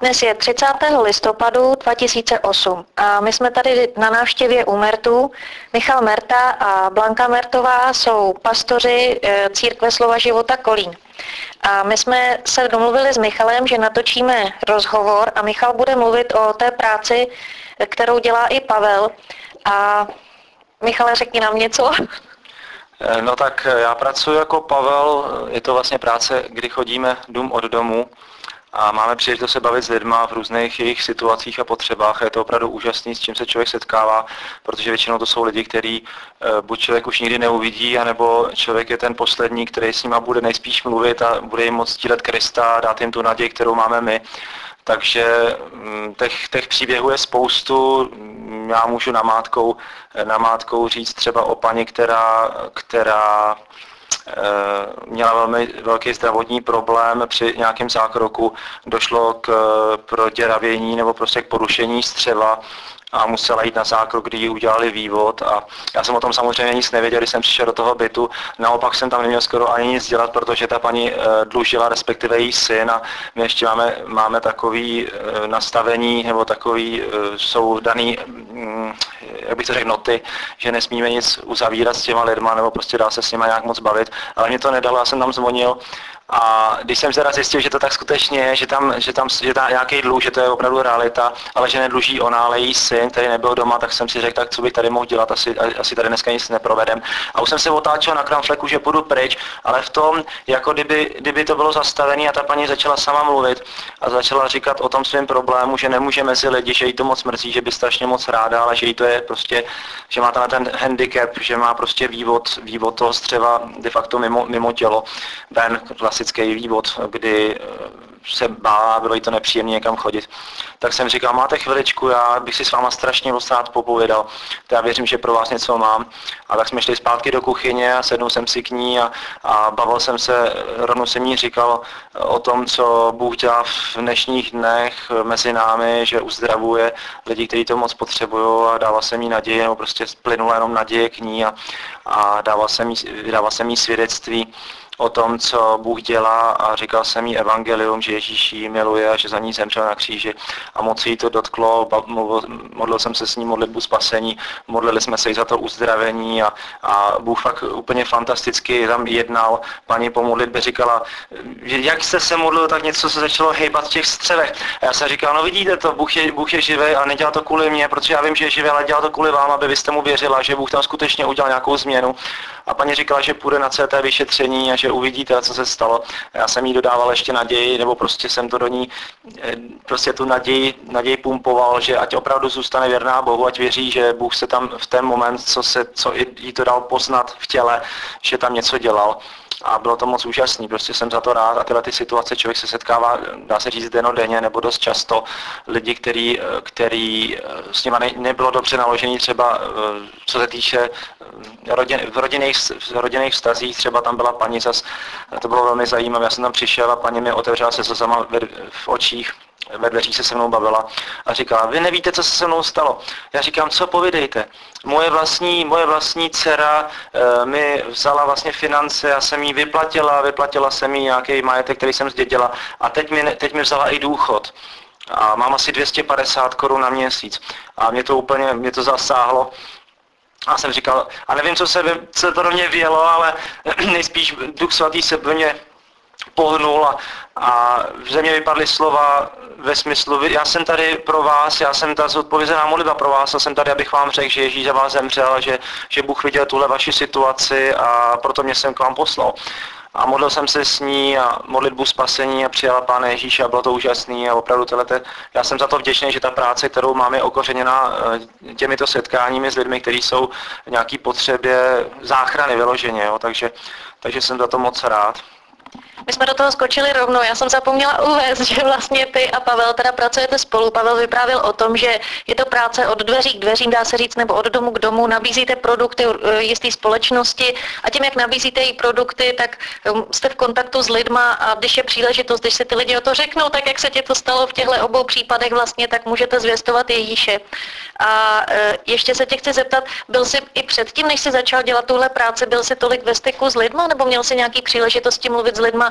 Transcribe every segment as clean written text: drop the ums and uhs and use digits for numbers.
Dnes je 30. listopadu 2008 a my jsme tady na návštěvě u Mertů. Michal Merta a Blanka Mertová jsou pastoři Církve Slova života Kolín. A my jsme se domluvili s Michalem, že natočíme rozhovor a Michal bude mluvit o té práci, kterou dělá i Pavel. A Michale, řekni nám něco. No tak já pracuji jako Pavel, je to vlastně práce, kdy chodíme dům od domu a máme příležitost se bavit s lidma v různých jejich situacích a potřebách. Je to opravdu úžasný, s čím se člověk setkává, protože většinou to jsou lidi, který buď člověk už nikdy neuvidí, anebo člověk je ten poslední, který s nima bude nejspíš mluvit a bude jim moct sdílet Krista, dát jim tu naději, kterou máme my. Takže těch příběhů je spoustu. Já můžu namátkou říct třeba o paní, která měla velmi velký zdravotní problém při nějakém zákroku. Došlo k proděravění nebo prostě k porušení střeva a musela jít na zákrok, kdy jí udělali vývod a já jsem o tom samozřejmě nic nevěděl, když jsem přišel do toho bytu. Naopak jsem tam neměl skoro ani nic dělat, protože ta paní dlužila, respektive její syn a my ještě máme takový nastavení, nebo takový jsou daný, jak bych to řekl, noty, že nesmíme nic uzavírat s těma lidma, nebo prostě dá se s nima nějak moc bavit, ale mě to nedalo, já jsem tam zvonil. A když jsem teda zjistil, že to tak skutečně je, že tam nějaký dluh, že to je opravdu realita, ale že nedluží ona, ale její syn, který nebyl doma, tak jsem si řekl, tak co bych tady mohl dělat, asi tady dneska nic neprovedem. A už jsem se otáčel na kramfleku, že půjdu pryč, ale v tom, jako kdyby to bylo zastavené a ta paní začala sama mluvit a začala říkat o tom svém problému, že nemůže mezi lidi, že jí to moc mrzí, že by strašně moc ráda, ale že jí to je prostě, že má ten handicap, že má prostě vývod toho střeva de facto mimo tělo, ven, klasický vývod, kdy se bála, bylo jí to nepříjemné někam chodit. Tak jsem říkal, máte chviličku, já bych si s váma strašně moc rád popovídal. Já věřím, že pro vás něco mám. A tak jsme šli zpátky do kuchyně a sednul jsem si k ní a bavil jsem se, rovnou jsem jí říkal o tom, co Bůh dělá v dnešních dnech mezi námi, že uzdravuje lidi, kteří to moc potřebují a dával jsem jí naději, nebo prostě splynula jenom naděje k ní a dával jsem jí svědectví o tom, co Bůh dělá a říkal jsem jí evangelium, že Ježíš ji miluje a že za ní zemřel na kříži a moc jí to dotklo, modlil jsem se s ní modlitbu spasení, modlili jsme se i za to uzdravení a Bůh fakt úplně fantasticky tam jednal. Paní po modlitbě říkala, že jak jste se modlil, tak něco se začalo hejbat v těch střevech. A já jsem říkal, no vidíte to, Bůh je živý a nedělá to kvůli mě, protože já vím, že je živý, ale dělá to kvůli vám, aby vy jste mu věřila, že Bůh tam skutečně udělal nějakou změnu. A paní říkala, že půjde na CT vyšetření a že uvidíte, co se stalo. Já jsem jí dodával ještě naději, nebo prostě jsem to do ní, prostě tu naději pumpoval, že ať opravdu zůstane věrná Bohu, ať věří, že Bůh se tam v ten moment, co jí to dal poznat v těle, že tam něco dělal. A bylo to moc úžasný, prostě jsem za to rád a tyhle ty situace člověk se setkává, dá se říct dennodenně nebo dost často, lidi, který s nimi nebylo dobře naložený třeba co se týče v rodinných vztazích, třeba tam byla paní to bylo velmi zajímavé, já jsem tam přišel a paní mi otevřela se slzama v očích, ve dveřích se mnou bavila a říkala, vy nevíte, co se se mnou stalo. Já říkám, co povídejte. Moje vlastní dcera mi vzala vlastně finance, já jsem jí vyplatila jsem jí nějaký majetek, který jsem zdědila a teď mi vzala i důchod. A mám asi 250 korun na měsíc. A mě to zasáhlo. A jsem říkal, a nevím, co to do mě vělo, ale nejspíš Duch Svatý se do mě pohnul a ze mě vypadly slova ve smyslu, já jsem tady pro vás, já jsem ta zodpovězená modlitba pro vás a jsem tady, abych vám řekl, že Ježíš za vás zemřel, že Bůh viděl tuhle vaši situaci a proto mě jsem k vám poslal. A modlil jsem se s ní a modlitbu spasení a přijala Pána Ježíše a bylo to úžasný a opravdu já jsem za to vděčný, že ta práce, kterou máme, je okořeněna těmito setkáními s lidmi, kteří jsou v nějaký potřebě záchrany vyloženě, jo, takže jsem za to moc rád. My jsme do toho skočili rovnou. Já jsem zapomněla uvést, že vlastně ty a Pavel teda pracujete spolu. Pavel vyprávěl o tom, že je to práce od dveří k dveřím, dá se říct, nebo od domu k domu. Nabízíte produkty jisté společnosti a tím, jak nabízíte její produkty, tak jste v kontaktu s lidma a když je příležitost, když se ty lidi o to řeknou, tak jak se ti to stalo v těchto obou případech vlastně, tak můžete zvěstovat Ježíše. A ještě se tě chci zeptat, byl jsi i předtím, než jsi začal dělat tuhle práci, byl jsi tolik ve styku s lidma, nebo měl jsi nějaký příležitosti mluvit s lidma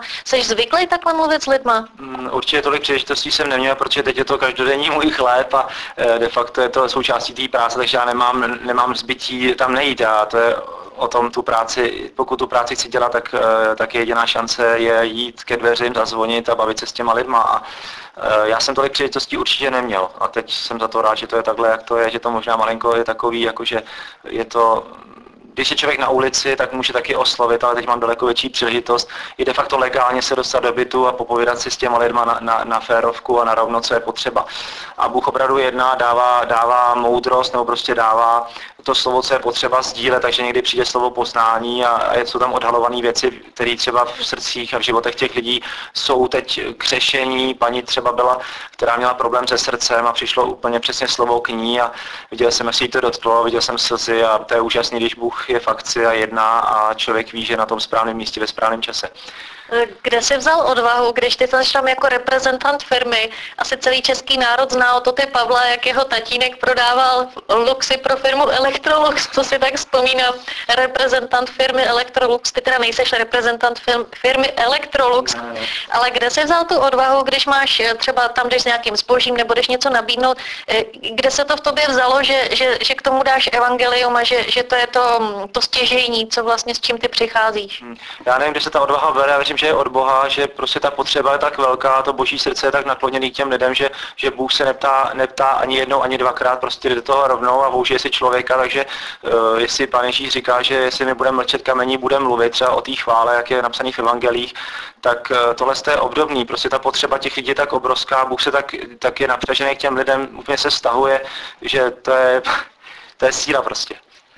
Jsi zvyklý takhle mluvit s lidma? Určitě tolik příležitostí jsem neměl, protože teď je to každodenní můj chléb a de facto je to součástí té práce, takže já nemám zbytí tam nejít. A to je o tom pokud tu práci chci dělat, tak jediná šance je jít ke dveřím, zazvonit a bavit se s těma lidma. A já jsem tolik příležitostí určitě neměl. A teď jsem za to rád, že to je takhle, jak to je, že to možná malinko je takový, jakože je to... Když je člověk na ulici, tak může taky oslovit, ale teď mám daleko větší příležitost i de facto legálně se dostat do bytu a popovídat si s těma lidma na férovku a na rovno, co je potřeba. A Bůh opravdu jedná, dává moudrost, nebo prostě dává to slovo, co je potřeba sdílet, takže někdy přijde slovo poznání a jsou tam odhalované věci, které třeba v srdcích a v životech těch lidí jsou teď k řešení. Paní třeba byla, která měla problém se srdcem a přišlo úplně přesně slovo k ní a viděl jsem, jestli jí to dotklo, viděl jsem slzy a to je úžasný, když Bůh je v akci a jedná a člověk ví, že na tom správném místě ve správném čase. Kde jsi vzal odvahu, když ty jsi tam jako reprezentant firmy, asi celý český národ zná o to ty Pavla, jak jeho tatínek prodával luxy pro firmu Electrolux, co si tak vzpomínám, reprezentant firmy Electrolux, ty teda nejseš reprezentant firmy Electrolux, ale kde jsi vzal tu odvahu, když máš třeba tam jdeš s nějakým zbožím nebo jdeš něco nabídnout, kde se to v tobě vzalo, že k tomu dáš evangelium a že to je to stěžejní, co vlastně s čím ty přicházíš? Já nevím, kde se ta odvaha bere, já věřím, že je od Boha, že prostě ta potřeba je tak velká, to boží srdce je tak nakloněný k těm lidem, že Bůh se neptá ani jednou, ani dvakrát, prostě jde do toho rovnou a použije si člověka, takže jestli Pán Ježíš říká, že jestli my budeme mlčet kamení, budeme mluvit třeba o té chvále, jak je napsaný v evangelích, tak tohle je obdobný, prostě ta potřeba těch lidí je tak obrovská, Bůh se tak je napřažený k těm lidem, úplně se vztahuje, že to je síla prostě.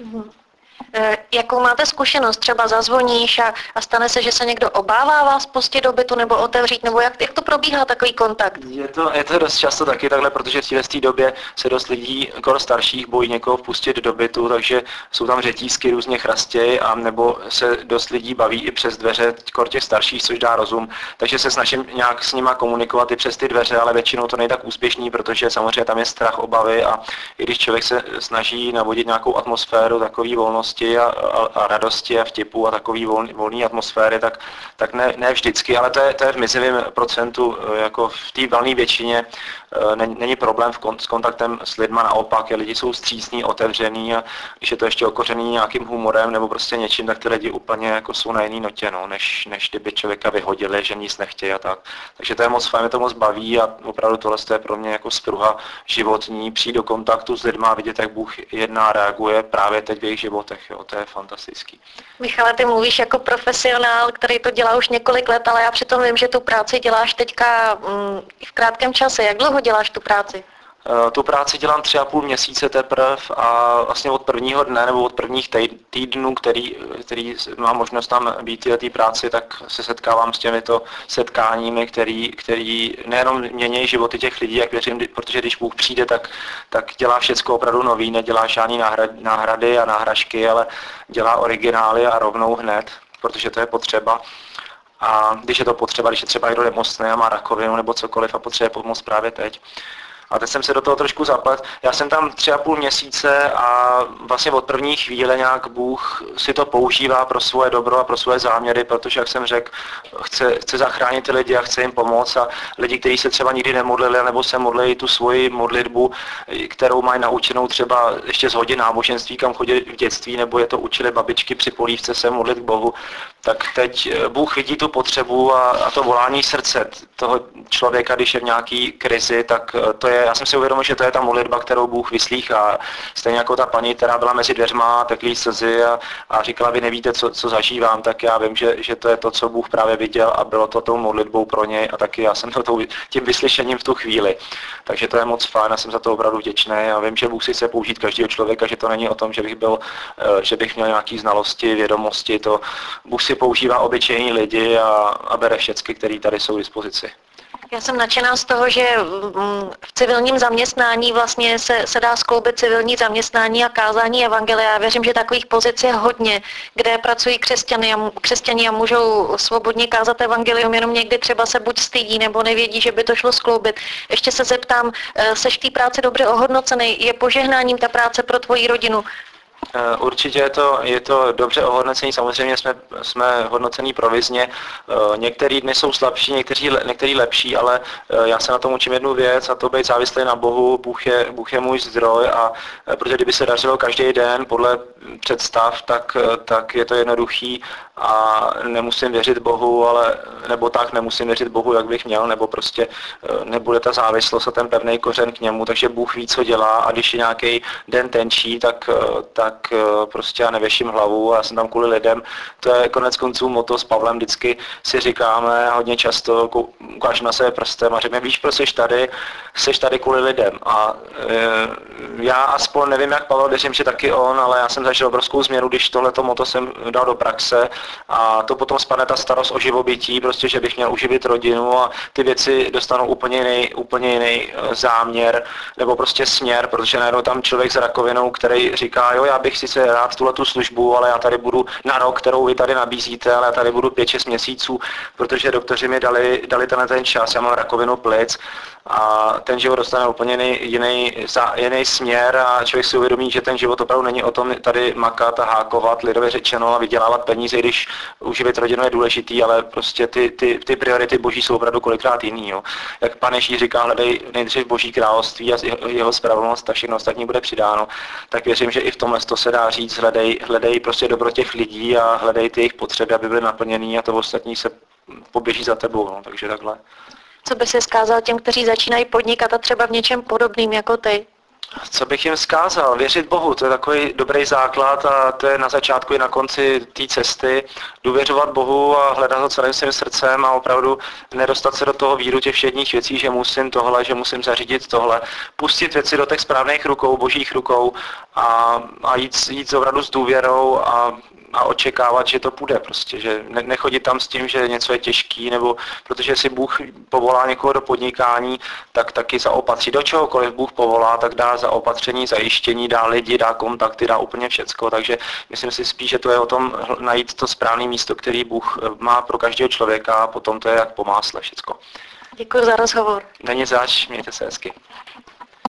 Jakou máte zkušenost? Třeba zazvoníš a stane se, že se někdo obává vás pustit do bytu nebo otevřít, nebo jak to probíhá takový kontakt? Je to dost často taky takhle, protože v té době se dost lidí, skoro starších, bojí někoho vpustit do bytu, takže jsou tam řetízky různě chrastěji, a nebo se dost lidí baví i přes dveře, těch starších, což dá rozum, takže se snažím nějak s nima komunikovat i přes ty dveře, ale většinou to není tak úspěšný, protože samozřejmě tam je strach, obavy a i když člověk se snaží navodit nějakou atmosféru takové volnosti a radosti a vtipu a takový volný atmosféry, tak ne vždycky, ale to je v mizivém procentu, jako v té valné většině není problém s kontaktem s lidma, naopak, lidi jsou vstřícní, otevřený a když je to ještě okořený nějakým humorem nebo prostě něčím, tak ty lidi úplně jako jsou na jiný notě, no, než kdyby člověka vyhodili, že nic nechtějí a tak. Takže to je moc fajn, mě to moc baví a opravdu tohle je pro mě jako spruha životní, přijít do kontaktu s lidma a vidět, jak Bůh jedná, reaguje právě teď v jejich životech, jo, to je fantastický. Michale, ty mluvíš jako profesionál, který to dělá už několik let, ale já přitom vím, že tu práci děláš teďka v krátkém čase. Jak dlouho děláš tu práci? Tu práci dělám 3,5 měsíce teprve a vlastně od prvního dne nebo od prvních týdnů, který mám možnost tam být v té práci, tak se setkávám s těmito setkáními, který nejenom mění životy těch lidí, jak věřím, protože když Bůh přijde, tak dělá všecko opravdu nový, nedělá žádný náhrady a náhražky, ale dělá originály a rovnou hned, protože to je potřeba. A když je to potřeba, když je třeba někdo nemocný a má rakovinu nebo cokoliv a potřebuje pomoct právě teď. A teď jsem se do toho trošku zaplet. Já jsem tam 3,5 měsíce a vlastně od první chvíle nějak Bůh si to používá pro svoje dobro a pro svoje záměry, protože, jak jsem řekl, chce zachránit ty lidi a chce jim pomoct a lidi, kteří se třeba nikdy nemodlili nebo se modlili tu svoji modlitbu, kterou mají naučenou třeba ještě z hodin náboženství, kam chodili v dětství, nebo je to učili babičky při polívce se modlit k Bohu, tak teď Bůh vidí tu potřebu a to volání srdce toho člověka, když je v nějaký krizi, tak to je, já jsem si uvědomil, že to je ta modlitba, kterou Bůh vyslýchá. Stejně jako ta paní, která byla mezi dveřma, teklý slzy a říkala, vy nevíte, co zažívám, tak já vím, že to je to, co Bůh právě viděl a bylo to tou modlitbou pro něj a taky já jsem byl tím vyslyšením v tu chvíli. Takže to je moc fajn a jsem za to opravdu vděčný a vím, že Bůh si chce použít každého člověka, že to není o tom, že bych měl nějaké znalosti, vědomosti, to Bůh si používá obyčejní lidi a bere všechny, který tady jsou k dispozici. Já jsem nadšená z toho, že v civilním zaměstnání vlastně se dá skloubit civilní zaměstnání a kázání evangelia. Já věřím, že takových pozic je hodně, kde pracují křesťané a můžou svobodně kázat evangelium, jenom někdy třeba se buď stydí nebo nevědí, že by to šlo skloubit. Ještě se zeptám, seš v té práci dobře ohodnocený? Je požehnáním ta práce pro tvoji rodinu? Určitě je to dobře ohodnocení, samozřejmě jsme hodnocení provizně. Některé dny jsou slabší, některý lepší, ale já se na tom učím jednu věc a to být závislý na Bohu. Bůh je můj zdroj a protože kdyby se dařilo každý den podle představ, tak je to jednoduchý a nemusím věřit Bohu, nemusím věřit Bohu, jak bych měl, nebo prostě nebude ta závislost a ten pevný kořen k němu, takže Bůh ví, co dělá a když je nějaký den tenčí, tak prostě já nevěším hlavu a já jsem tam kvůli lidem. To je konec konců motto s Pavlem, vždycky si říkáme hodně často, ukážeme na sebe prstem a řekneme, víš, proč jsi tady kvůli lidem. A já aspoň nevím, jak Pavel, věřím, že taky on, ale já jsem zažil obrovskou změnu, když tohleto motto jsem dal do praxe a to potom spadne ta starost o živobytí, prostě, že bych měl uživit rodinu a ty věci dostanou úplně jiný záměr nebo prostě směr, protože najednou tam člověk s rakovinou, který říká, jo, já bych sice rád tuhletu službu, ale já tady budu na rok, kterou vy tady nabízíte, ale já tady budu 5-6 měsíců, protože doktoři mi dali ten čas, já mám rakovinu plic a ten život dostane úplně jiný směr a člověk si uvědomí, že ten život opravdu není o tom tady makat a hákovat, lidově řečeno, a vydělávat peníze, když uživit rodinu je důležitý, ale prostě ty priority boží jsou opravdu kolikrát jiný. Jo. Jak Pan Ježíš říká, hledej nejdřív boží království a jeho spravedlnost a všechno ostatní bude přidáno, tak věřím, že i v tomhle to se dá říct, hledej prostě dobro těch lidí a hledej ty jejich potřeby, aby byly naplněný a to ostatní se poběží za tebou. No. Takže takhle. Co by si vzkázal těm, kteří začínají podnikat a třeba v něčem podobným jako ty? Co bych jim vzkázal? Věřit Bohu, to je takový dobrý základ a to je na začátku i na konci té cesty. Důvěřovat Bohu a hledat ho celým svým srdcem a opravdu nedostat se do toho víru těch všedních věcí, že musím tohle, že musím zařídit tohle. Pustit věci do těch správných rukou, božích rukou a jít opravdu s důvěrou a očekávat, že to půjde prostě, že nechodit tam s tím, že něco je těžký, nebo protože si Bůh povolá někoho do podnikání, tak taky zaopatří. Do čehokoliv Bůh povolá, tak dá zaopatření, zajištění, dá lidi, dá kontakty, dá úplně všecko, takže myslím si spíš, že to je o tom najít to správné místo, který Bůh má pro každého člověka a potom to je jak po másle všecko. Děkuji za rozhovor. Není zač, mějte se hezky.